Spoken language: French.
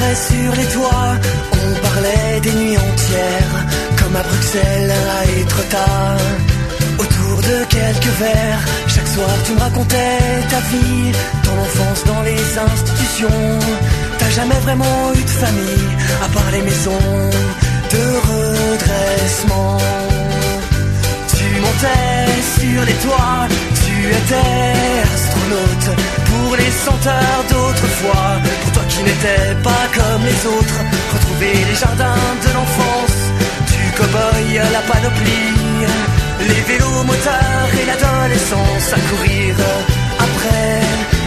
sur les toits, on parlait des nuits entières, comme à Bruxelles à Étretat. Autour de quelques verres, chaque soir tu me racontais ta vie, ton enfance dans les institutions. T'as jamais vraiment eu de famille, à part les maisons de redressement. Tu montais sur les toits, tu étais astronaute pour les senteurs d'autrefois. Pour toi qui n'étais pas comme les autres, retrouver les jardins de l'enfance, du cow-boy à la panoplie, les vélos moteurs et l'adolescence à courir après